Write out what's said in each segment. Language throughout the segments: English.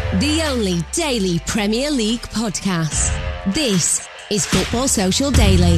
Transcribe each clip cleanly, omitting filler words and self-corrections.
The only daily Premier League podcast. This is Football Social Daily.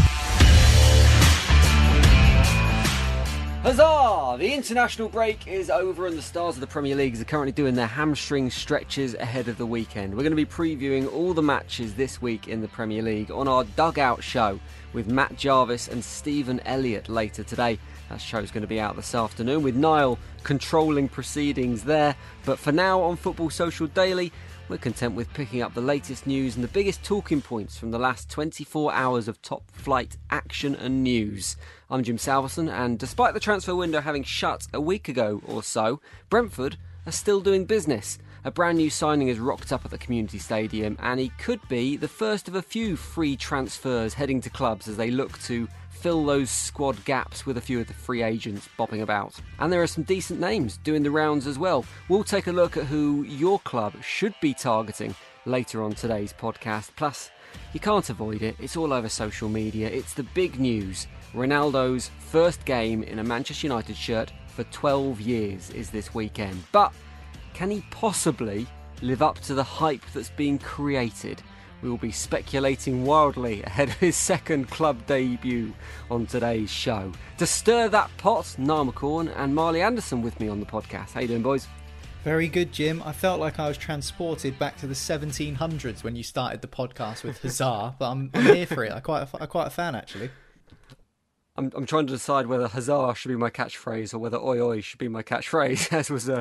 Huzzah! The international break is over and the stars of the Premier League are currently doing their hamstring stretches ahead of the weekend. We're going to be previewing all the matches this week in the Premier League on our Dugout show with Matt Jarvis and Stephen Elliott later today. That show's going to be out this afternoon with Niall controlling proceedings there. But for now on Football Social Daily, we're content with picking up the latest news and the biggest talking points from the last 24 hours of top-flight action and news. I'm Jim Salverson, and despite the transfer window having shut a week ago or so, Brentford are still doing business. A brand new signing has rocked up at the community stadium, and he could be the first of a few free transfers heading to clubs as they look to fill those squad gaps with a few of the free agents bobbing about. And there are some decent names doing the rounds as well. We'll take a look at who your club should be targeting later on today's podcast. Plus, you can't avoid it. It's all over social media. It's the big news. Ronaldo's first game in a Manchester United shirt for 12 years is this weekend. But can he possibly live up to the hype that's being created? We will be speculating wildly ahead of his second club debut on today's show. To stir that pot, Niall McCorn and Marley Anderson with me on the podcast. How you doing, boys? Very good, Jim. I felt like I was transported back to the 1700s when you started the podcast with Huzzah, but I'm here for it. I'm quite a fan, actually. I'm trying to decide whether Huzzah should be my catchphrase or whether Oi Oi should be my catchphrase, as was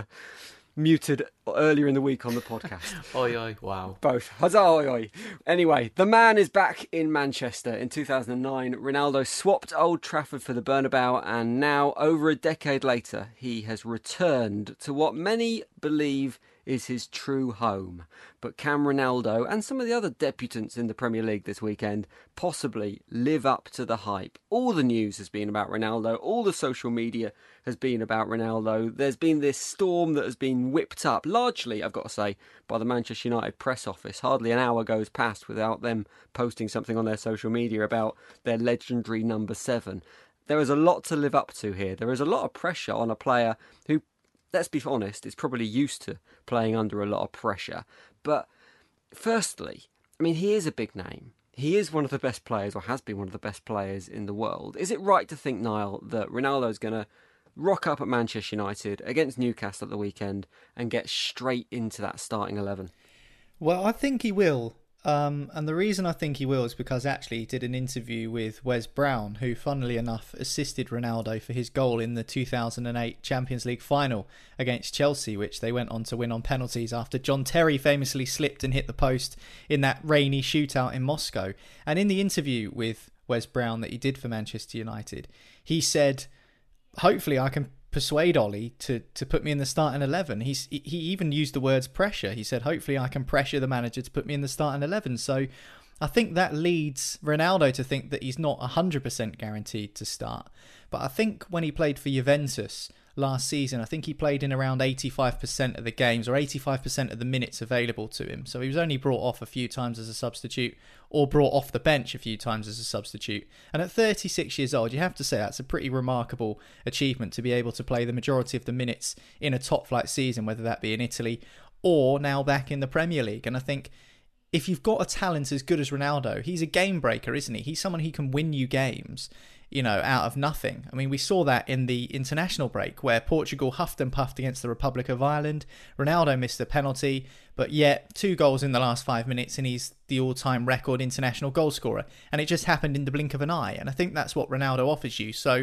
muted earlier in the week on the podcast. Oi, oi, wow. Both. Huzzah, oi, oi. Anyway, the man is back in Manchester. In 2009, Ronaldo swapped Old Trafford for the Bernabeu, and now, over a decade later, he has returned to what many believe is his true home. But can Ronaldo and some of the other debutants in the Premier League this weekend possibly live up to the hype? All the news has been about Ronaldo. All the social media has been about Ronaldo. There's been this storm that has been whipped up, largely, I've got to say, by the Manchester United press office. Hardly an hour goes past without them posting something on their social media about their legendary number 7. There is a lot to live up to here. There is a lot of pressure on a player who, let's be honest, is probably used to playing under a lot of pressure. But firstly, I mean, he is a big name. He is one of the best players, or has been one of the best players in the world. Is it right to think, Niall, that Ronaldo's going to rock up at Manchester United against Newcastle at the weekend and get straight into that starting 11? Well, I think he will. And the reason I think he will is because actually he did an interview with Wes Brown, who, funnily enough, assisted Ronaldo for his goal in the 2008 Champions League final against Chelsea, which they went on to win on penalties after John Terry famously slipped and hit the post in that rainy shootout in Moscow. And in the interview with Wes Brown that he did for Manchester United, he said, hopefully I can persuade Ollie to put me in the starting 11. He even used the words pressure. He said, hopefully I can pressure the manager to put me in the starting 11. So I think that leads Ronaldo to think that he's not 100% guaranteed to start. But I think when he played for Juventus last season, I think he played in around 85% of the games or 85% of the minutes available to him. So he was only brought off a few times as a substitute or brought off the bench a few times as a substitute. And at 36 years old, you have to say that's a pretty remarkable achievement to be able to play the majority of the minutes in a top flight season, whether that be in Italy or now back in the Premier League. And I think if you've got a talent as good as Ronaldo, he's a game breaker, isn't he? He's someone who can win you games, you know, out of nothing. I mean, we saw that in the international break where Portugal huffed and puffed against the Republic of Ireland. Ronaldo missed a penalty, but yet 2 goals in the last 5 minutes and he's the all-time record international goal scorer. And it just happened in the blink of an eye. And I think that's what Ronaldo offers you. So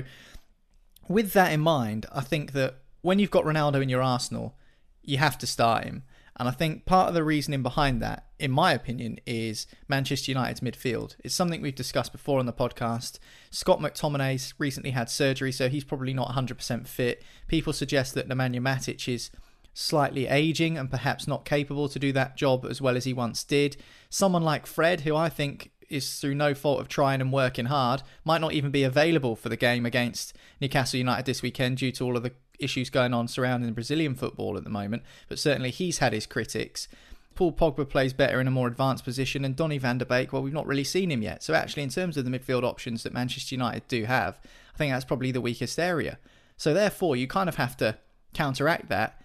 with that in mind, I think that when you've got Ronaldo in your Arsenal, you have to start him. And I think part of the reasoning behind that, in my opinion, is Manchester United's midfield. It's something we've discussed before on the podcast. Scott McTominay's recently had surgery, so he's probably not 100% fit. People suggest that Nemanja Matic is slightly ageing and perhaps not capable to do that job as well as he once did. Someone like Fred, who I think is through no fault of trying and working hard, might not even be available for the game against Newcastle United this weekend due to all of the issues going on surrounding Brazilian football at the moment, but certainly he's had his critics. Paul Pogba plays better in a more advanced position, and Donny van de Beek, well, we've not really seen him yet. So actually, in terms of the midfield options that Manchester United do have, I think that's probably the weakest area. So therefore, you kind of have to counteract that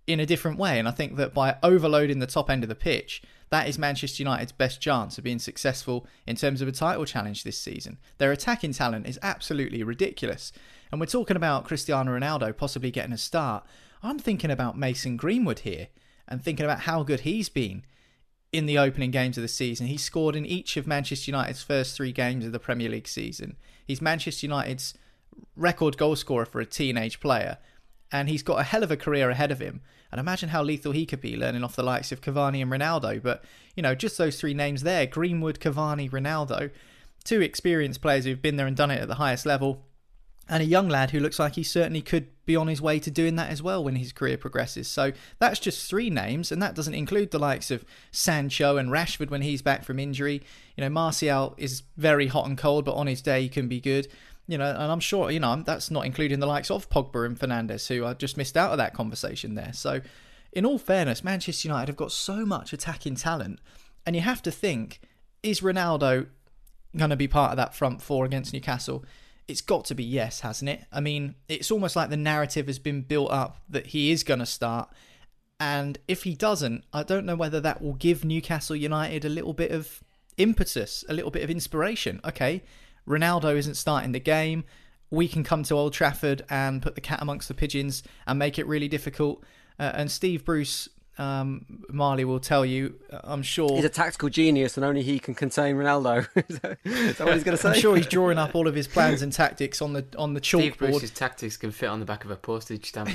in a different way. And I think that by overloading the top end of the pitch, that is Manchester United's best chance of being successful in terms of a title challenge this season. Their attacking talent is absolutely ridiculous. And we're talking about Cristiano Ronaldo possibly getting a start. I'm thinking about Mason Greenwood here and thinking about how good he's been in the opening games of the season. He scored in each of Manchester United's first 3 games of the Premier League season. He's Manchester United's record goal scorer for a teenage player, and he's got a hell of a career ahead of him. And imagine how lethal he could be learning off the likes of Cavani and Ronaldo. But, you know, just those 3 names there, Greenwood, Cavani, Ronaldo, 2 experienced players who've been there and done it at the highest level, and a young lad who looks like he certainly could be on his way to doing that as well when his career progresses. So that's just 3 names, and that doesn't include the likes of Sancho and Rashford when he's back from injury. You know, Martial is very hot and cold, but on his day he can be good. You know, and I'm sure, you know, that's not including the likes of Pogba and Fernandes, who I just missed out of that conversation there. So, in all fairness, Manchester United have got so much attacking talent, and you have to think, is Ronaldo going to be part of that front 4 against Newcastle? It's got to be yes, hasn't it? I mean, it's almost like the narrative has been built up that he is going to start, and if he doesn't, I don't know whether that will give Newcastle United a little bit of impetus, a little bit of inspiration. Okay, Ronaldo isn't starting the game. We can come to Old Trafford and put the cat amongst the pigeons and make it really difficult. And Steve Bruce, Marley will tell you, I'm sure... He's a tactical genius and only he can contain Ronaldo. Is that what he's going to say? I'm sure he's drawing up all of his plans and tactics on the chalkboard. Steve Bruce's tactics can fit on the back of a postage stamp,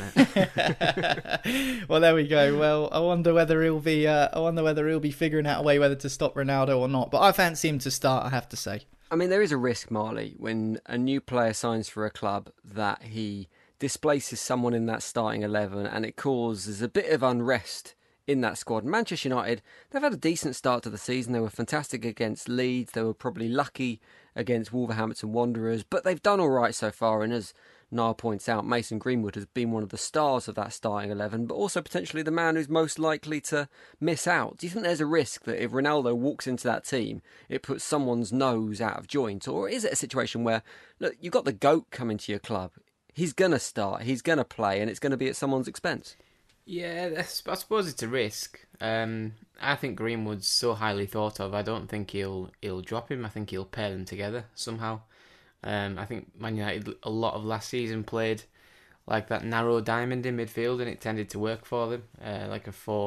mate. Well, there we go. Well, I wonder whether he'll be figuring out a way whether to stop Ronaldo or not. But I fancy him to start, I have to say. I mean, there is a risk, Marley, when a new player signs for a club that he displaces someone in that starting 11 and it causes a bit of unrest in that squad. Manchester United, they've had a decent start to the season. They were fantastic against Leeds. They were probably lucky against Wolverhampton Wanderers, but they've done all right so far. And as Niall points out, Mason Greenwood has been one of the stars of that starting 11, but also potentially the man who's most likely to miss out. Do you think there's a risk that if Ronaldo walks into that team, it puts someone's nose out of joint? Or is it a situation where, look, you've got the GOAT coming to your club, he's going to start, he's going to play, and it's going to be at someone's expense? Yeah, I suppose it's a risk. I think Greenwood's so highly thought of. I don't think he'll drop him. I think he'll pair them together somehow. I think Man United a lot of last season played like that narrow diamond in midfield, and it tended to work for them. Like a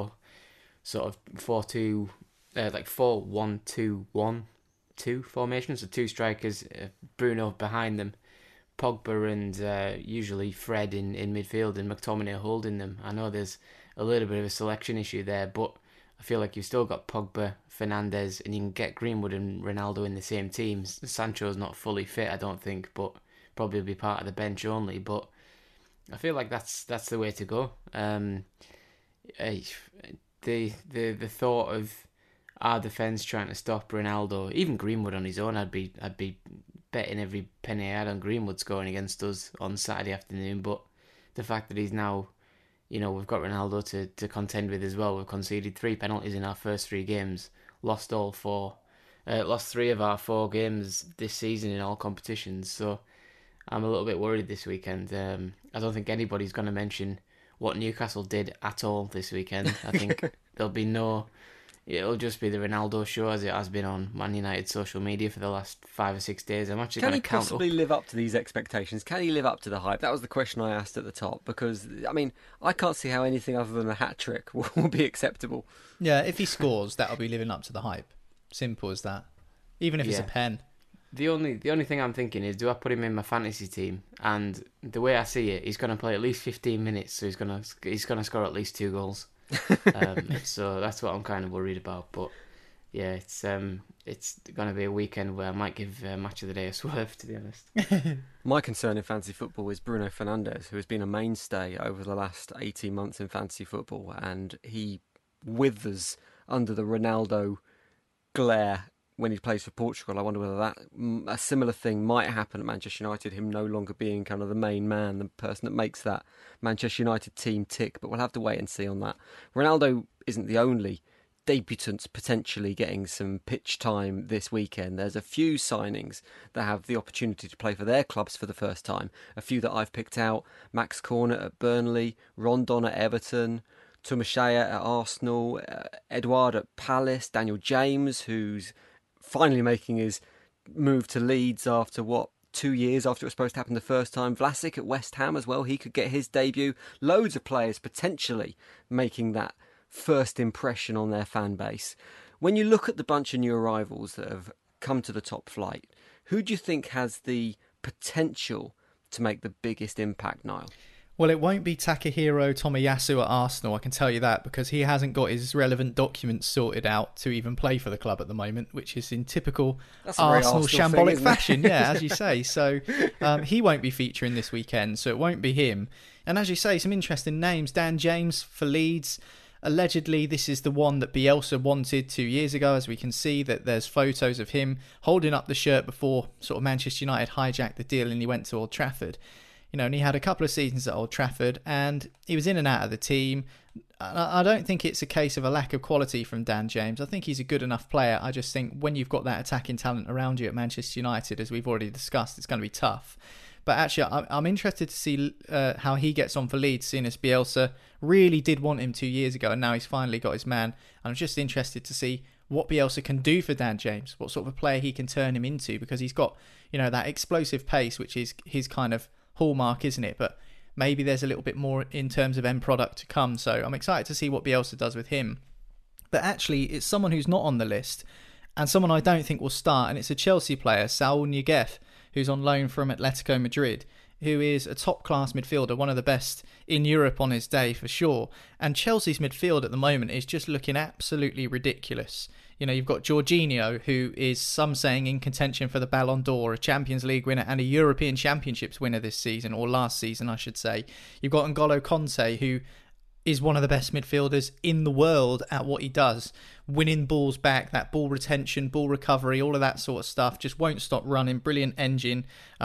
4-2, like 4-1-2-1-2 formation. So 2 strikers, Bruno behind them, Pogba and usually Fred in midfield, and McTominay holding them. I know there's a little bit of a selection issue there, but I feel like you've still got Pogba, Fernandes, and you can get Greenwood and Ronaldo in the same teams. Sancho's not fully fit, I don't think, but probably be part of the bench only. But I feel like that's the way to go. The thought of our defence trying to stop Ronaldo, even Greenwood on his own, I'd be betting every penny I had on Greenwood scoring against us on Saturday afternoon. But the fact that he's now, you know, we've got Ronaldo to contend with as well. We've conceded 3 penalties in our first 3 games, lost 3 of our 4 games this season in all competitions. So I'm a little bit worried this weekend. I don't think anybody's going to mention what Newcastle did at all this weekend. I think there'll be it'll just be the Ronaldo show as it has been on Man United social media for the last 5 or 6 days. I'm actually going to count up. Can he possibly live up to these expectations? Can he live up to the hype? That was the question I asked at the top, because, I mean, I can't see how anything other than a hat-trick will be acceptable. Yeah, if he scores, that'll be living up to the hype. Simple as that. Even if it's a pen. The only thing I'm thinking is, do I put him in my fantasy team? And the way I see it, he's going to play at least 15 minutes, so he's going to score at least 2 goals. So that's what I'm kind of worried about. But yeah, it's going to be a weekend where I might give Match of the Day a swerve, to be honest. My concern in fantasy football is Bruno Fernandes, who has been a mainstay over the last 18 months in fantasy football, and he withers under the Ronaldo glare when he plays for Portugal. I wonder whether a similar thing might happen at Manchester United, him no longer being kind of the main man, the person that makes that Manchester United team tick. But we'll have to wait and see on that. Ronaldo isn't the only debutant potentially getting some pitch time this weekend. There's a few signings that have the opportunity to play for their clubs for the first time. A few that I've picked out: Max Cornet at Burnley, Rondon at Everton, Thomas Shea at Arsenal, Edouard at Palace, Daniel James, who's finally making his move to Leeds after 2 years after it was supposed to happen the first time. Vlasic at West Ham as well, he could get his debut. Loads of players potentially making that first impression on their fan base. When you look at the bunch of new arrivals that have come to the top flight, who do you think has the potential to make the biggest impact, Niall? Well, it won't be Takahiro Tomiyasu at Arsenal, I can tell you that, because he hasn't got his relevant documents sorted out to even play for the club at the moment, which is in typical Arsenal shambolic fashion, yeah, as you say. So he won't be featuring this weekend, so it won't be him. And as you say, some interesting names. Dan James for Leeds. Allegedly, this is the one that Bielsa wanted 2 years ago, as we can see that there's photos of him holding up the shirt before sort of Manchester United hijacked the deal and he went to Old Trafford. You know, and he had a couple of seasons at Old Trafford and he was in and out of the team. I don't think it's a case of a lack of quality from Dan James. I think he's a good enough player. I just think when you've got that attacking talent around you at Manchester United, as we've already discussed, it's going to be tough. But actually, I'm interested to see how he gets on for Leeds, seeing as Bielsa really did want him 2 years ago and now he's finally got his man. And I'm just interested to see what Bielsa can do for Dan James, what sort of a player he can turn him into, because he's got, you know, that explosive pace, which is his kind of hallmark, isn't it? But maybe there's a little bit more in terms of end product to come. So I'm excited to see what Bielsa does with him. But actually, it's someone who's not on the list and someone I don't think will start, and it's a Chelsea player, Saul Niguez, who's on loan from Atletico Madrid, who is a top-class midfielder, one of the best in Europe on his day for sure. And Chelsea's midfield at the moment is just looking absolutely ridiculous. You know, you've got Jorginho, who is, some saying, in contention for the Ballon d'Or, a Champions League winner and a European Championships winner this season, or last season, I should say. You've got N'Golo Kanté, who is one of the best midfielders in the world at what he does. Winning balls back, that ball retention, ball recovery, all of that sort of stuff. Just won't stop running. Brilliant engine.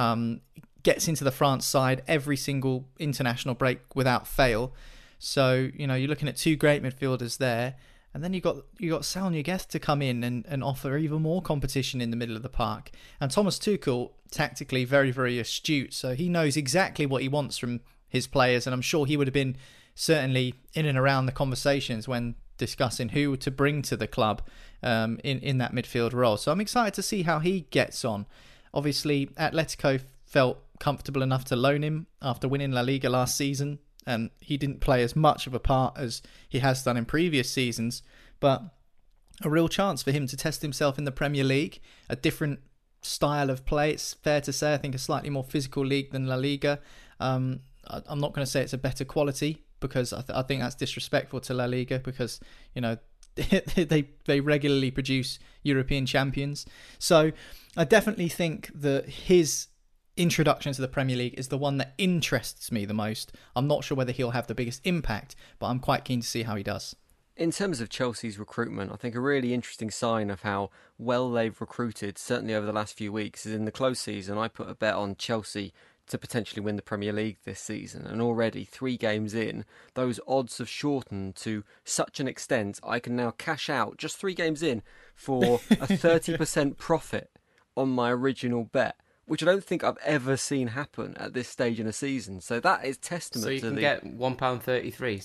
Gets into the France side every single international break without fail. So, you know, you're looking at two great midfielders there. And then you got Saul Niguez to come in and offer even more competition in the middle of the park. And Thomas Tuchel, tactically very, very astute. So he knows exactly what he wants from his players. And I'm sure he would have been certainly in and around the conversations when discussing who to bring to the club in that midfield role. So I'm excited to see how he gets on. Obviously, Atletico felt comfortable enough to loan him after winning La Liga last season, and he didn't play as much of a part as he has done in previous seasons, but a real chance for him to test himself in the Premier League, a different style of play, it's fair to say. I think a slightly more physical league than La Liga. I'm not going to say it's a better quality, because I think that's disrespectful to La Liga, because, you know, they regularly produce European champions. So I definitely think that his introduction to the Premier League is the one that interests me the most. I'm not sure whether he'll have the biggest impact, but I'm quite keen to see how he does. In terms of Chelsea's recruitment, I think a really interesting sign of how well they've recruited, certainly over the last few weeks, is in the close season. I put a bet on Chelsea to potentially win the Premier League this season, and already 3 games in, those odds have shortened to such an extent I can now cash out, just 3 games in, for a 30% profit on my original bet, which I don't think I've ever seen happen at this stage in a season. So that is testament to So you can get £1.33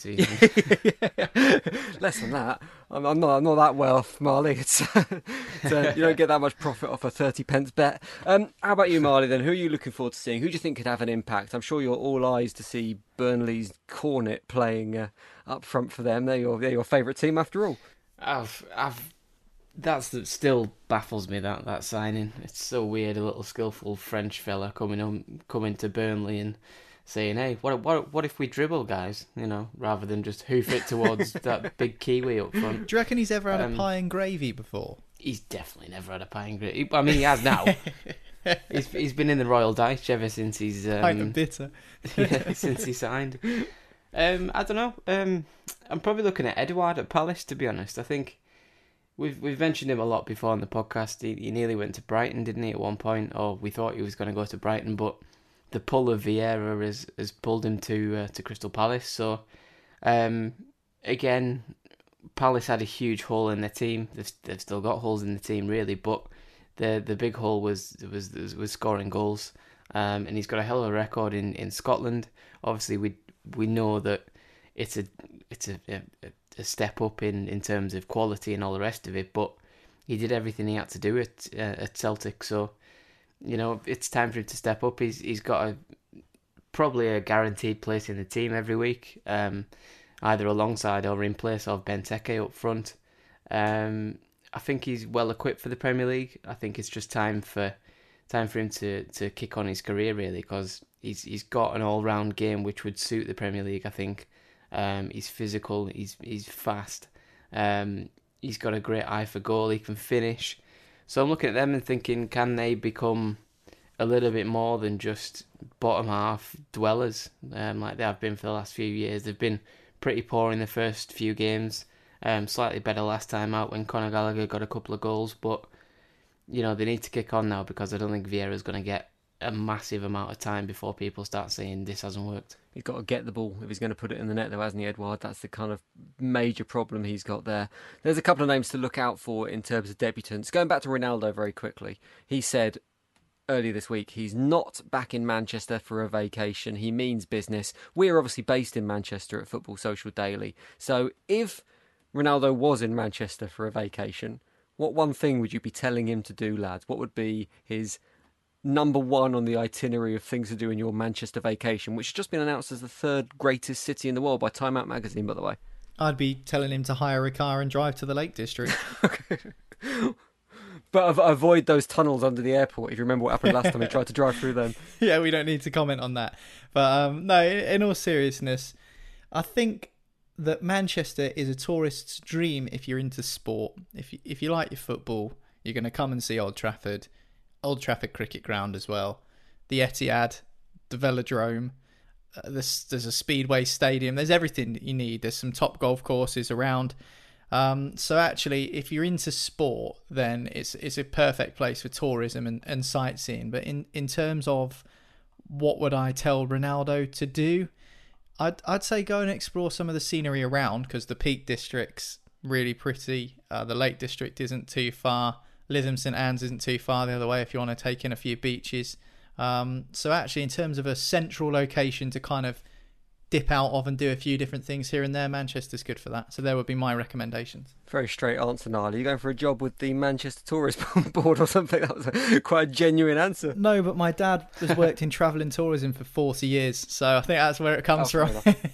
season. Less than that. I'm not that well off, Marley. You don't get that much profit off a 30p bet. How about you, Marley, then? Who are you looking forward to seeing? Who do you think could have an impact? I'm sure you're all eyes to see Burnley's Cornet playing up front for them. They're your favourite team after all. That still baffles me, that signing. It's so weird, a little skillful French fella coming to Burnley and saying, "Hey, what if we dribble, guys?" You know, rather than just hoof it towards that big Kiwi up front. Do you reckon he's ever had a pie and gravy before? He's definitely never had a pie and gravy. I mean, he has now. He's been in the Royal Dyche ever since he's kind of bitter. since he signed. I don't know. I'm probably looking at Edouard at Palace, to be honest. I think We've mentioned him a lot before on the podcast. He nearly went to Brighton, didn't he, at one point? Or we thought he was going to go to Brighton, but the pull of Vieira has pulled him to Crystal Palace. So, again, Palace had a huge hole in their team. They've still got holes in the team, really, but the big hole was scoring goals. And he's got a hell of a record in Scotland. Obviously, we know that it's a step up in terms of quality and all the rest of it. But he did everything he had to do at Celtic, so it's time for him to step up. He's got probably a guaranteed place in the team every week, either alongside or in place of Benteke up front. I think he's well equipped for the Premier League. I think it's just time for him to kick on his career, really, because he's got an all round game which would suit the Premier League. I think he's physical, he's fast, he's got a great eye for goal, he can finish. So I'm looking at them and thinking, can they become a little bit more than just bottom half dwellers, like they have been for the last few years? They've been pretty poor in the first few games, slightly better last time out when Conor Gallagher got a couple of goals, but they need to kick on now, because I don't think Vieira's going to get a massive amount of time before people start saying this hasn't worked. He's got to get the ball if he's going to put it in the net, though, hasn't he, Edouard? That's the kind of major problem he's got there. There's a couple of names to look out for in terms of debutants. Going back to Ronaldo very quickly, he said earlier this week he's not back in Manchester for a vacation. He means business. We're obviously based in Manchester at Football Social Daily. So if Ronaldo was in Manchester for a vacation, what one thing would you be telling him to do, lads? What would be his number one on the itinerary of things to do in your Manchester vacation, which has just been announced as the third greatest city in the world by Time Out magazine, by the way? I'd be telling him to hire a car and drive to the Lake District. But avoid those tunnels under the airport, if you remember what happened last time he tried to drive through them. Yeah, we don't need to comment on that. But no, in all seriousness, I think that Manchester is a tourist's dream if you're into sport. If you like your football, you're going to come and see Old Trafford Cricket Ground as well, the Etihad, the Velodrome. There's a Speedway Stadium. There's everything that you need. There's some top golf courses around. So actually, if you're into sport, then it's a perfect place for tourism and sightseeing. But in terms of what would I tell Ronaldo to do, I'd say go and explore some of the scenery around, because the Peak District's really pretty. The Lake District isn't too far. Lytham St Anne's isn't too far the other way if you want to take in a few beaches. So actually, in terms of a central location to kind of dip out of and do a few different things here and there, Manchester's good for that. So there would be my recommendations. Very straight answer, Niall. Are you going for a job with the Manchester Tourist Board or something? That was quite a genuine answer. No, but my dad has worked in travel and tourism for 40 years, so I think that's where it comes from.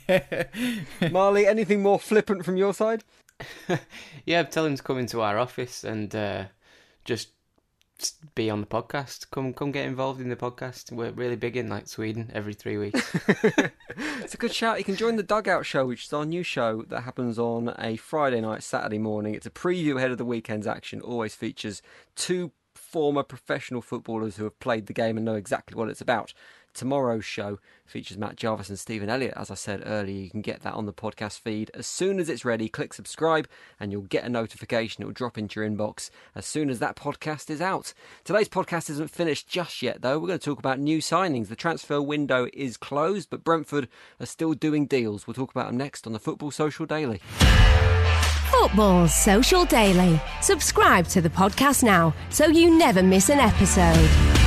Marley, anything more flippant from your side? Yeah, tell him to come into our office and just be on the podcast. Come get involved in the podcast. We're really big in Sweden every 3 weeks. It's a good shout. You can join the Dugout Show, which is our new show that happens on a Friday night, Saturday morning. It's a preview ahead of the weekend's action. Always features two former professional footballers who have played the game and know exactly what it's about. Tomorrow's show features Matt Jarvis and Stephen Elliott. As I said earlier, you can get that on the podcast feed. As soon as it's ready, click subscribe and you'll get a notification. It will drop into your inbox as soon as that podcast is out. Today's podcast isn't finished just yet, though. We're going to talk about new signings. The transfer window is closed, but Brentford are still doing deals. We'll talk about them next on the Football Social Daily. Football Social Daily. Subscribe to the podcast now so you never miss an episode.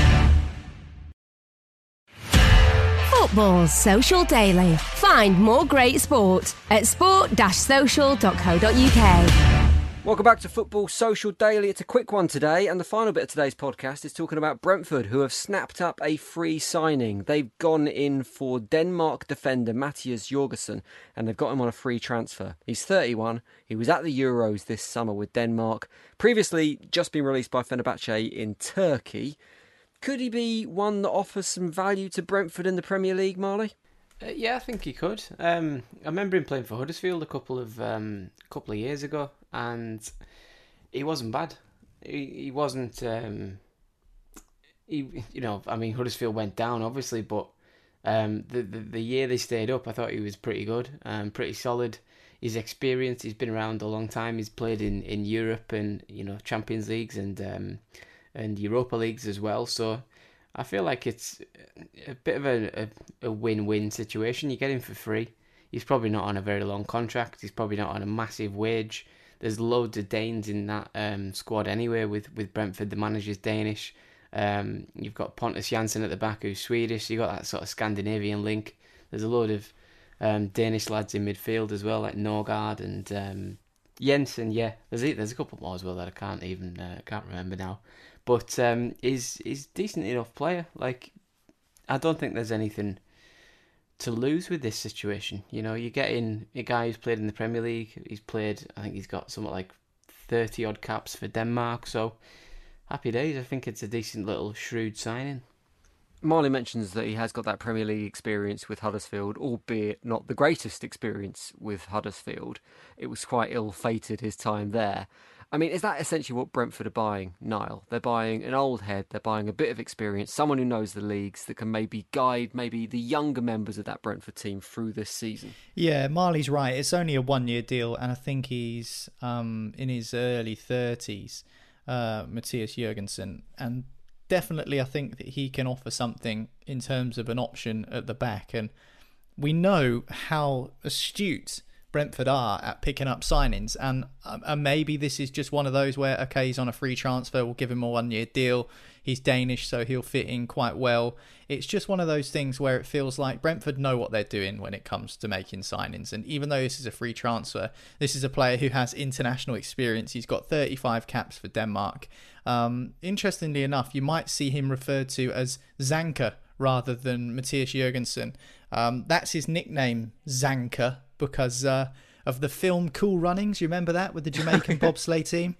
Football Social Daily. Find more great sport at sport-social.co.uk. Welcome back to Football Social Daily. It's a quick one today, and the final bit of today's podcast is talking about Brentford, who have snapped up a free signing. They've gone in for Denmark defender Mathias Jorgensen, and they've got him on a free transfer. He's 31. He was at the Euros this summer with Denmark. Previously, just been released by Fenerbahce in Turkey. Could he be one that offers some value to Brentford in the Premier League, Marley? Yeah, I think he could. I remember him playing for Huddersfield a couple of years ago, and he wasn't bad. He wasn't. Huddersfield went down obviously, but the year they stayed up, I thought he was pretty good, pretty solid. He's experienced. He's been around a long time. He's played in Europe and Champions Leagues and Europa Leagues as well. So I feel like it's a bit of a win-win situation. You get him for free. He's probably not on a very long contract. He's probably not on a massive wage. There's loads of Danes in that squad anyway with Brentford. The manager's Danish. You've got Pontus Jansson at the back who's Swedish. You've got that sort of Scandinavian link. There's a load of Danish lads in midfield as well, like Norgard and Jensen. Yeah, there's a couple more as well that I can't remember now. But he's decent enough player. Like, I don't think there's anything to lose with this situation. You know, you get in a guy who's played in the Premier League. I think he's got something like 30 odd caps for Denmark. So happy days. I think it's a decent little shrewd signing. Marley mentions that he has got that Premier League experience with Huddersfield, albeit not the greatest experience with Huddersfield. It was quite ill-fated, his time there. I mean, is that essentially what Brentford are buying, Niall? They're buying an old head, they're buying a bit of experience, someone who knows the leagues, that can maybe guide maybe the younger members of that Brentford team through this season. Yeah, Marley's right. It's only a 1-year deal, and I think he's in his early 30s, Matthias Jørgensen. And definitely I think that he can offer something in terms of an option at the back. And we know how astute Brentford are at picking up signings, and maybe this is just one of those where, okay, he's on a free transfer, we'll give him a 1-year deal, he's Danish, so he'll fit in quite well. It's just one of those things where it feels like Brentford know what they're doing when it comes to making signings, and even though this is a free transfer, this is a player who has international experience. He's got 35 caps for Denmark. Interestingly enough, you might see him referred to as Zanker rather than Matthias Jørgensen. That's his nickname, Zanker, because of the film Cool Runnings. You remember that, with the Jamaican bobsleigh team?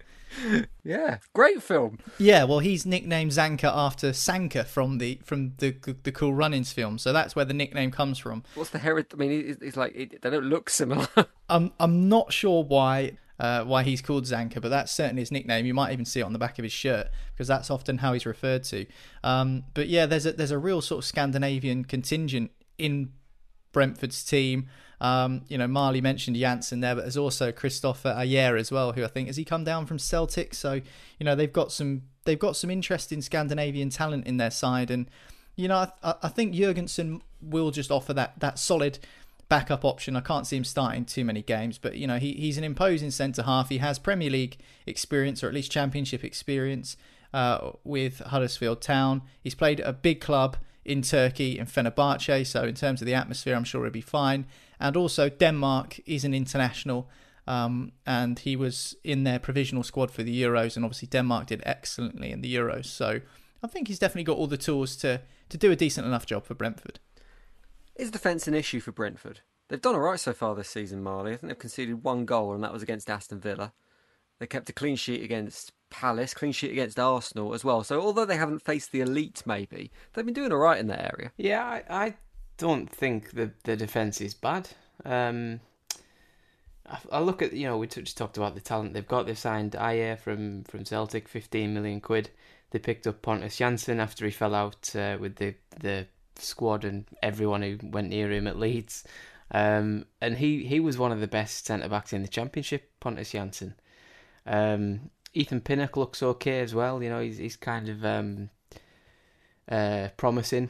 Yeah, great film. Yeah, well, he's nicknamed Zanker after Sanker from the Cool Runnings film, so that's where the nickname comes from. What's the heritage? I mean, it's like they don't look similar. I'm not sure why he's called Zanker, but that's certainly his nickname. You might even see it on the back of his shirt, because that's often how he's referred to. But yeah, there's a real sort of Scandinavian contingent in Brentford's team. Marley mentioned Janssen there, but there's also Christopher Ayer as well, who I think, has he come down from Celtic? So, they've got some interesting Scandinavian talent in their side, and I think Jørgensen will just offer that solid backup option. I can't see him starting too many games, but he's an imposing centre half. He has Premier League experience, or at least Championship experience, with Huddersfield Town. He's played at a big club in Turkey, in Fenerbahce, so in terms of the atmosphere, I'm sure he'll be fine. And also Denmark is an international, and he was in their provisional squad for the Euros, and obviously Denmark did excellently in the Euros, so I think he's definitely got all the tools to do a decent enough job for Brentford. Is defence an issue for Brentford? They've done all right so far this season, Marley. I think they've conceded 1 goal, and that was against Aston Villa. They kept a clean sheet against Palace, clean sheet against Arsenal as well. So although they haven't faced the elite, maybe, they've been doing all right in that area. Yeah, I don't think the defence is bad. I look at, we just talked about the talent they've got. They've signed Ayer from Celtic, 15 million quid. They picked up Pontus Jansson after he fell out with the squad and everyone who went near him at Leeds. And he was one of the best centre-backs in the Championship, Pontus Jansson. Ethan Pinnock looks okay as well. He's kind of promising.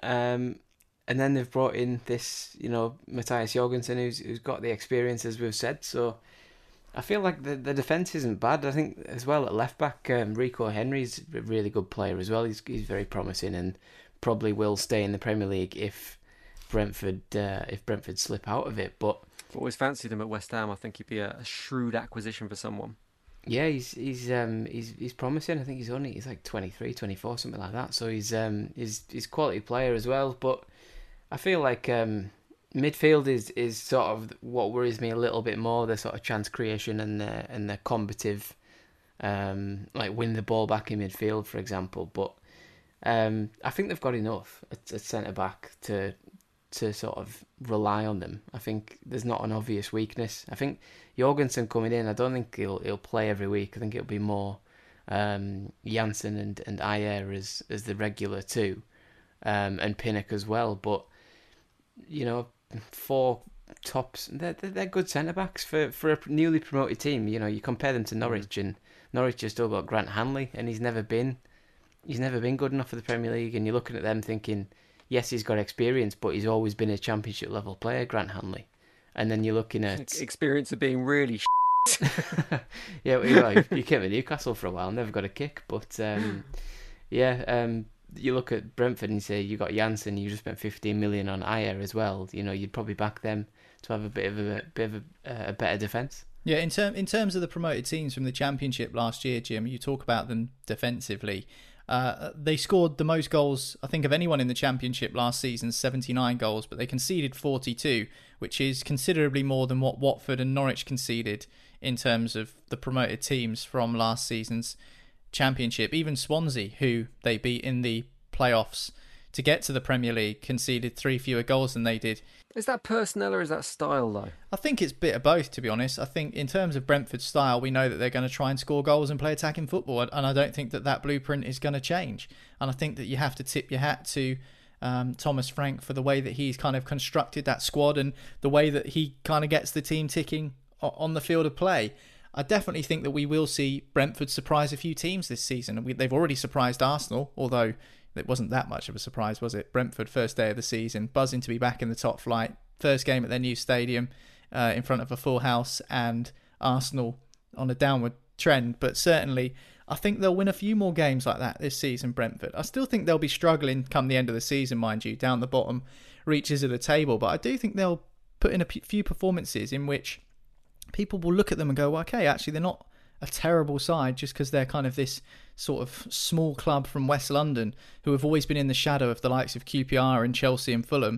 And then they've brought in this, Matthias Jørgensen, who's got the experience, as we've said. So I feel like the defence isn't bad. I think as well at left back, Rico Henry's a really good player as well. He's very promising and probably will stay in the Premier League if Brentford slip out of it. But I've always fancied him at West Ham. I think he'd be a shrewd acquisition for someone. Yeah, he's promising. I think he's like 23, 24, something like that. So he's quality player as well. But I feel like midfield is sort of what worries me a little bit more. The sort of chance creation and the combative, like win the ball back in midfield, for example. But I think they've got enough at centre back to sort of rely on them. I think there's not an obvious weakness. I think Jørgensen coming in, I don't think he'll play every week. I think it'll be more Janssen and Ayer as the regular two, and Pinnock as well. But 4 tops, they're good centre backs for a newly promoted team. You compare them to Norwich, and Norwich has still got Grant Hanley, and he's never been good enough for the Premier League. And you're looking at them thinking, yes, he's got experience, but he's always been a Championship level player, Grant Hanley. And then you're looking at experience of being really yeah, well, you came to Newcastle for a while, never got a kick, but you look at Brentford and you say you got Janssen, you just spent 15 million on Ayer as well. You'd probably back them to have a bit of a better defence. Yeah, in terms of the promoted teams from the Championship last year, Jim, you talk about them defensively. They scored the most goals, I think, of anyone in the Championship last season, 79 goals, but they conceded 42, which is considerably more than what Watford and Norwich conceded in terms of the promoted teams from last season's Championship. Even Swansea, who they beat in the playoffs to get to the Premier League, conceded 3 fewer goals than they did. Is that personnel or is that style, though? I think it's a bit of both, to be honest. I think in terms of Brentford's style, we know that they're going to try and score goals and play attacking football, and I don't think that blueprint is going to change. And I think that you have to tip your hat to Thomas Frank for the way that he's kind of constructed that squad and the way that he kind of gets the team ticking on the field of play. I definitely think that we will see Brentford surprise a few teams this season. They've already surprised Arsenal, although it wasn't that much of a surprise, was it? Brentford, first day of the season, buzzing to be back in the top flight. First game at their new stadium in front of a full house, and Arsenal on a downward trend. But certainly, I think they'll win a few more games like that this season, Brentford. I still think they'll be struggling come the end of the season, mind you, down the bottom reaches of the table. But I do think they'll put in a few performances in which people will look at them and go, well, okay, actually, they're not a terrible side just because they're kind of this sort of small club from West London who have always been in the shadow of the likes of QPR and Chelsea and Fulham.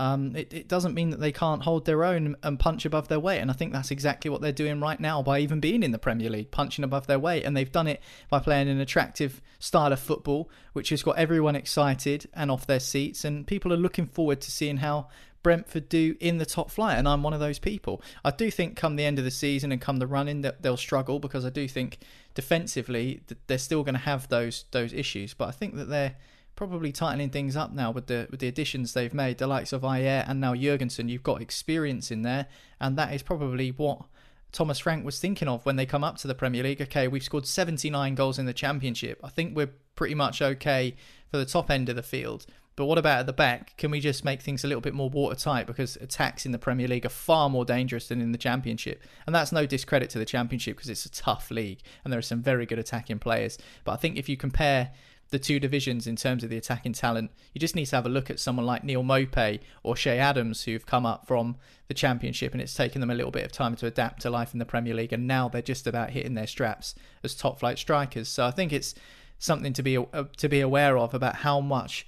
It doesn't mean that they can't hold their own and punch above their weight, and I think that's exactly what they're doing right now by even being in the Premier League, punching above their weight. And they've done it by playing an attractive style of football which has got everyone excited and off their seats, and people are looking forward to seeing how Brentford do in the top flight, and I'm one of those people. I do think come the end of the season and come the run-in that they'll struggle, because I do think defensively they're still going to have those issues, but I think that they're probably tightening things up now with the additions they've made, the likes of Ayer and now Jurgensen. You've got experience in there, and that is probably what Thomas Frank was thinking of when they come up to the Premier League. Okay, we've scored 79 goals in the Championship. I think we're pretty much okay for the top end of the field. But what about at the back? Can we just make things a little bit more watertight? Because attacks in the Premier League are far more dangerous than in the Championship. And that's no discredit to the Championship, because it's a tough league and there are some very good attacking players. But I think if you compare the two divisions in terms of the attacking talent, you just need to have a look at someone like Neil Maupay or Shea Adams, who've come up from the Championship, and it's taken them a little bit of time to adapt to life in the Premier League, and now they're just about hitting their straps as top flight strikers. So I think it's something to be aware of about how much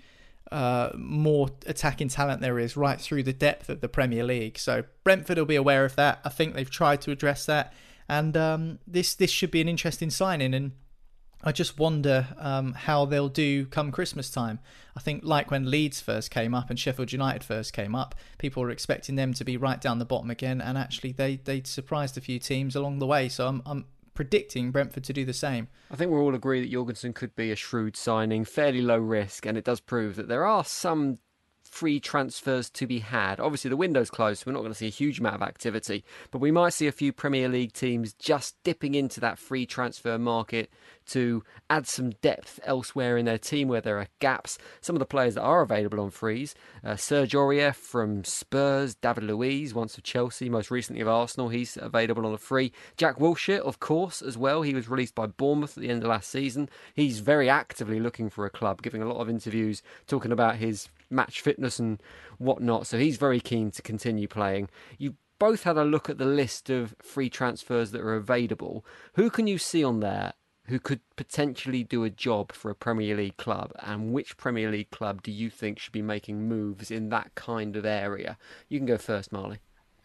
more attacking talent there is right through the depth of the Premier League. So Brentford will be aware of that. I think they've tried to address that, and this should be an interesting signing. And I just wonder how they'll do come Christmas time. I think like when Leeds first came up and Sheffield United first came up, people were expecting them to be right down the bottom again, and actually they surprised a few teams along the way. So I'm predicting Brentford to do the same. I think we're all agree that Jurgensen could be a shrewd signing, fairly low risk, and it does prove that there are some free transfers to be had. Obviously the window's closed, so we're not going to see a huge amount of activity, but we might see a few Premier League teams just dipping into that free transfer market to add some depth elsewhere in their team where there are gaps. Some of the players that are available on frees, Serge Aurier from Spurs, David Luiz, once of Chelsea, most recently of Arsenal, he's available on a free. Jack Wilshere, of course, as well. He was released by Bournemouth at the end of last season. He's very actively looking for a club, giving a lot of interviews talking about his match fitness and whatnot, so he's very keen to continue playing. You both had a look at the list of free transfers that are available. Who can you see on there who could potentially do a job for a Premier League club, and which Premier League club do you think should be making moves in that kind of area? You can go first, Marley.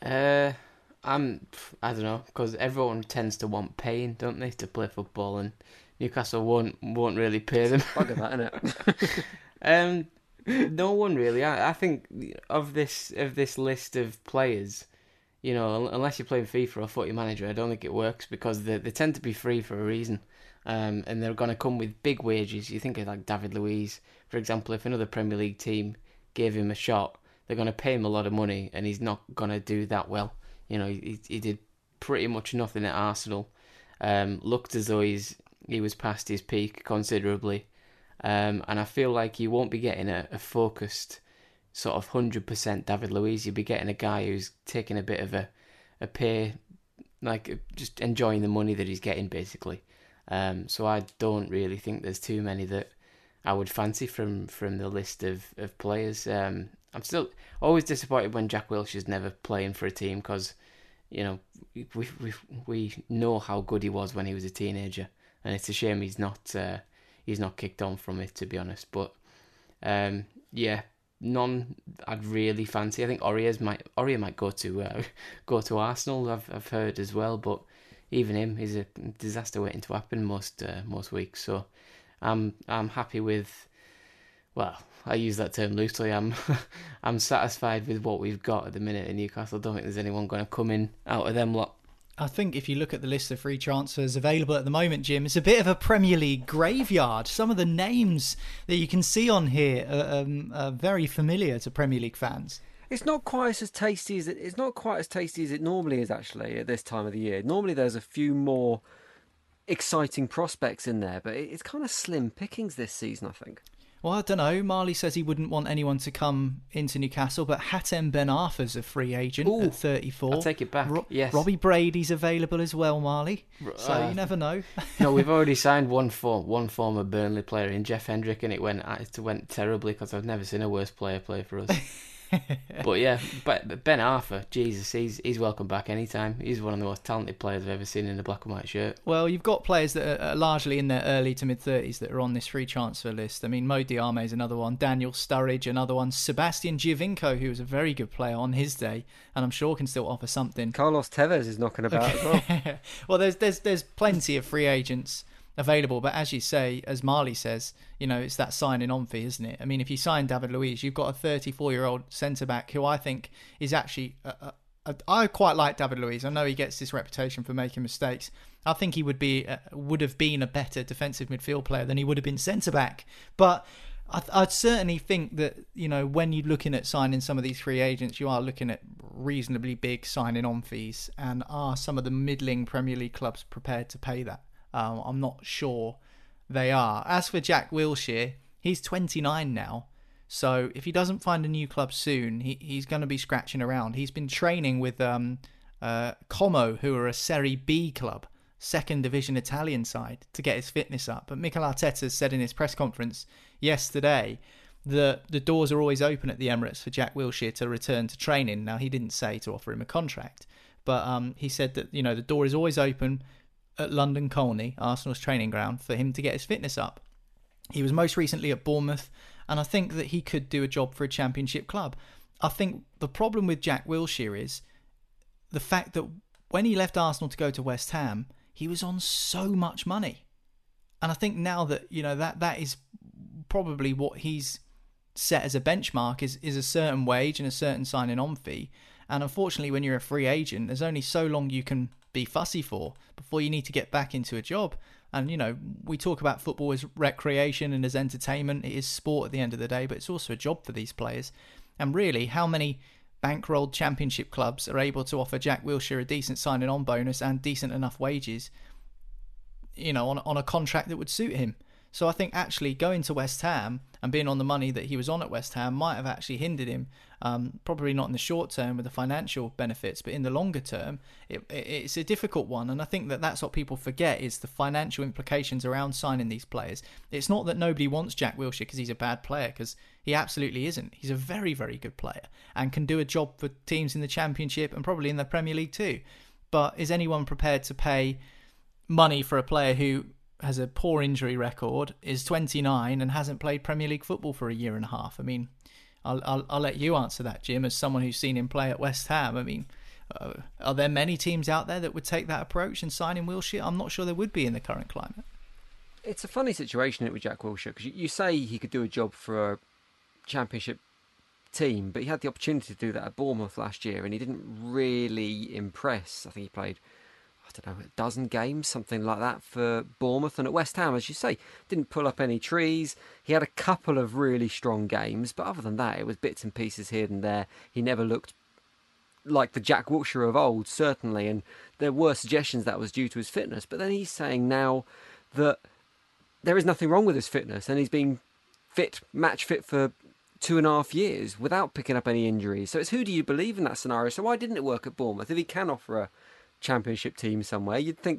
I don't know, because everyone tends to want paying, don't they, to play football, and Newcastle won't really pay them. Bugger that, innit? No one really. I think of this list of players, you know, unless you're playing FIFA or Footy Manager, I don't think it works, because they tend to be free for a reason, and they're going to come with big wages. You think of like David Luiz, for example. If another Premier League team gave him a shot, they're going to pay him a lot of money, and he's not going to do that well. You know, he did pretty much nothing at Arsenal. Looked as though he was past his peak considerably. And I feel like you won't be getting a focused sort of 100% David Luiz. You'll be getting a guy who's taking a bit of a pay, like just enjoying the money that he's getting, basically. So I don't really think there's too many that I would fancy from the list of players. I'm still always disappointed when Jack Wilshere's never playing for a team because, you know, we know how good he was when he was a teenager, and it's a shame he's not kicked on from it, to be honest. But yeah, none I'd really fancy. I think Aurier might go to Arsenal. I've heard as well, but even him is a disaster waiting to happen most weeks. So I'm happy with. Well, I use that term loosely. I'm satisfied with what we've got at the minute in Newcastle. I don't think there's anyone going to come in out of them lot. I think if you look at the list of free transfers available at the moment, Jim, it's a bit of a Premier League graveyard. Some of the names that you can see on here are very familiar to Premier League fans. It's not quite as tasty as it normally is, actually, at this time of the year. Normally there's a few more exciting prospects in there, but it's kind of slim pickings this season, I think. Well, I don't know. Marley says he wouldn't want anyone to come into Newcastle, but Hatem Ben Arfa's a free agent at 34. I'll take it back. Yes. Robbie Brady's available as well, Marley. So you never know. No, we've already signed one former Burnley player in Jeff Hendrick, and it went terribly because I've never seen a worse player play for us. But yeah, but Ben Arfa, Jesus, he's welcome back anytime. He's one of the most talented players I've ever seen in a black and white shirt. Well, you've got players that are largely in their early to mid-30s that are on this free transfer list. I mean, Mo Diame is another one, Daniel Sturridge another one, Sebastian Giovinco, who was a very good player on his day, and I'm sure can still offer something. Carlos Tevez is knocking about as well. Well, there's plenty of free agents available, but as you say, as Marley says, you know, it's that signing on fee, isn't it? I mean, if you sign David Luiz, you've got a 34-year-old centre-back who I think is actually I quite like David Luiz. I know he gets this reputation for making mistakes. I think he would have been a better defensive midfield player than he would have been centre-back, but I'd certainly think that, you know, when you're looking at signing some of these free agents, you are looking at reasonably big signing on fees, and are some of the middling Premier League clubs prepared to pay that? I'm not sure they are. As for Jack Wilshere, he's 29 now. So if he doesn't find a new club soon, he's going to be scratching around. He's been training with Como, who are a Serie B club, second division Italian side, to get his fitness up. But Mikel Arteta said in his press conference yesterday that the doors are always open at the Emirates for Jack Wilshere to return to training. Now, he didn't say to offer him a contract, but he said that, you know, the door is always open at London Colney, Arsenal's training ground, for him to get his fitness up. He was most recently at Bournemouth, and I think that he could do a job for a championship club. I think the problem with Jack Wilshere is the fact that when he left Arsenal to go to West Ham, he was on so much money. And I think now that, you know, that is probably what he's set as a benchmark is a certain wage and a certain signing on fee. And unfortunately, when you're a free agent, there's only so long you can be fussy for before you need to get back into a job. And, you know, we talk about football as recreation and as entertainment. It is sport at the end of the day, but it's also a job for these players. And really, how many bankrolled championship clubs are able to offer Jack Wilshere a decent signing on bonus and decent enough wages, you know, on a contract that would suit him? So I think actually going to West Ham and being on the money that he was on at West Ham might have actually hindered him, probably not in the short term with the financial benefits, but in the longer term, it's a difficult one. And I think that's what people forget, is the financial implications around signing these players. It's not that nobody wants Jack Wilshere because he's a bad player, because he absolutely isn't. He's a very, very good player and can do a job for teams in the Championship and probably in the Premier League too. But is anyone prepared to pay money for a player who has a poor injury record, is 29 and hasn't played Premier League football for a year and a half? I mean, I'll let you answer that, Jim, as someone who's seen him play at West Ham. I mean, are there many teams out there that would take that approach and sign in Wilshere? I'm not sure there would be in the current climate. It's a funny situation with Jack Wilshere, because you say he could do a job for a Championship team, but he had the opportunity to do that at Bournemouth last year and he didn't really impress. I think he played, I don't know, a dozen games, something like that, for Bournemouth. And at West Ham, as you say, didn't pull up any trees. He had a couple of really strong games, but other than that, it was bits and pieces here and there. He never looked like the Jack Wilshere of old, certainly, and there were suggestions that was due to his fitness. But then he's saying now that there is nothing wrong with his fitness, and he's been fit, match fit for 2.5 years without picking up any injuries. So it's, who do you believe in that scenario? So why didn't it work at Bournemouth? If he can offer a Championship team somewhere, you'd think that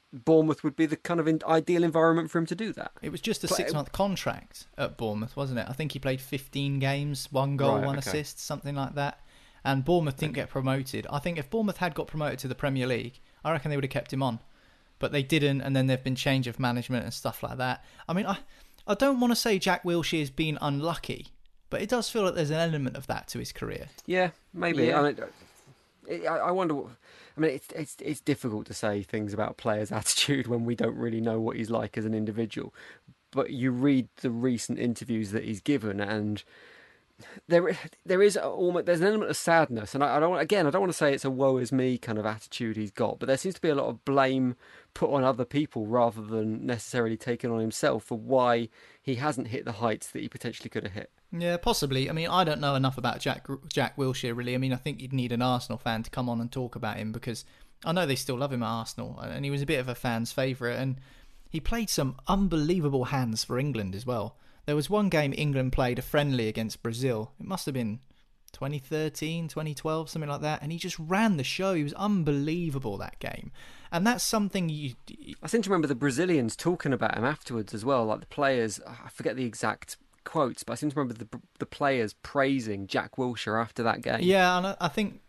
Bournemouth would be the kind of ideal environment for him to do that. It was just a 6-month contract at Bournemouth, wasn't it? I think he played 15 games, 1 goal, 1 assist, something like that. And Bournemouth didn't get promoted. I think if Bournemouth had got promoted to the Premier League, I reckon they would have kept him on. But they didn't, and then there've been change of management and stuff like that. I mean, I don't want to say Jack Wilshere's been unlucky, but it does feel like there's an element of that to his career. Yeah, maybe. Yeah. I mean, I wonder. I mean, it's difficult to say things about a player's attitude when we don't really know what he's like as an individual. But you read the recent interviews that he's given, and there's an element of sadness. And I don't want to say it's a woe is me kind of attitude he's got, but there seems to be a lot of blame put on other people rather than necessarily taken on himself for why he hasn't hit the heights that he potentially could have hit. Yeah, possibly. I mean, I don't know enough about Jack Wilshere, really. I mean, I think you'd need an Arsenal fan to come on and talk about him, because I know they still love him at Arsenal, and he was a bit of a fan's favourite, and he played some unbelievable hands for England as well. There was one game England played a friendly against Brazil. It must have been 2013, 2012, something like that, and he just ran the show. He was unbelievable that game. And that's something I seem to remember the Brazilians talking about him afterwards as well, like the players, I forget the exact quotes, but I seem to remember the players praising Jack Wilshere after that game. Yeah, and I think,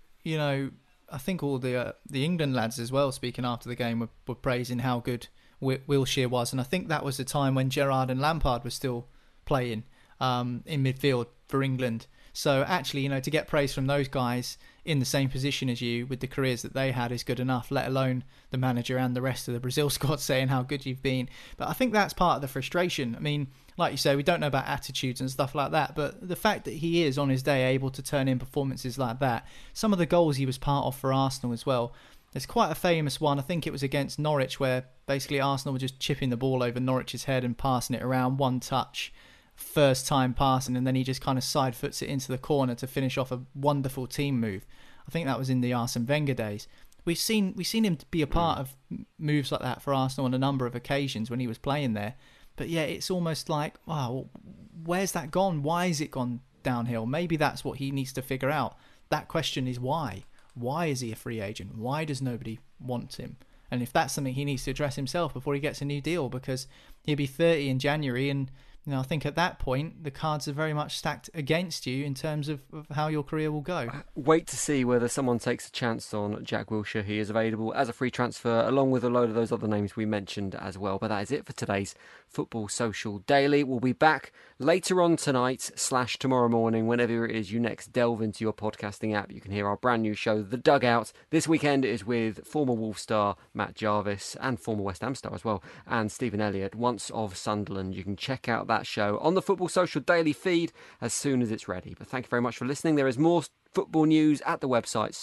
I think all the England lads as well, speaking after the game, were praising how good Wilshere was, and I think that was the time when Gerrard and Lampard were still playing in midfield for England. So actually, to get praise from those guys in the same position as you with the careers that they had is good enough, let alone the manager and the rest of the Brazil squad saying how good you've been. But I think that's part of the frustration. I mean, like you say, we don't know about attitudes and stuff like that, but the fact that he is on his day able to turn in performances like that, some of the goals he was part of for Arsenal as well. There's quite a famous one, I think it was against Norwich, where basically Arsenal were just chipping the ball over Norwich's head and passing it around, one touch, first time passing, and then he just kind of side foots it into the corner to finish off a wonderful team move. I think that was in the Arsene Wenger days. We've seen him be a part of moves like that for Arsenal on a number of occasions when he was playing there. But yeah, it's almost like, wow, where's that gone? Why has it gone downhill? Maybe that's what he needs to figure out. That question is why. Why is he a free agent? Why does nobody want him? And if that's something he needs to address himself before he gets a new deal, because he'll be 30 in January, and I think at that point the cards are very much stacked against you in terms of how your career will go. Wait to see whether someone takes a chance on Jack Wilshere. He is available as a free transfer, along with a load of those other names we mentioned as well. But that is it for today's Football Social Daily. We'll be back later on tonight / tomorrow morning, whenever it is you next delve into your podcasting app. You can hear our brand new show, The Dugout. This weekend is with former Wolves star Matt Jarvis and former West Ham star as well, and Stephen Elliott, once of Sunderland. You can check out that show on the Football Social Daily feed as soon as it's ready. But thank you very much for listening. There is more football news at the website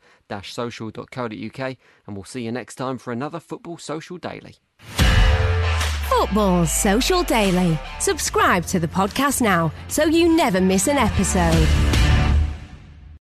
sport-social.co.uk, and we'll see you next time for another Football Social Daily. Football Social Daily. Subscribe to the podcast now so you never miss an episode.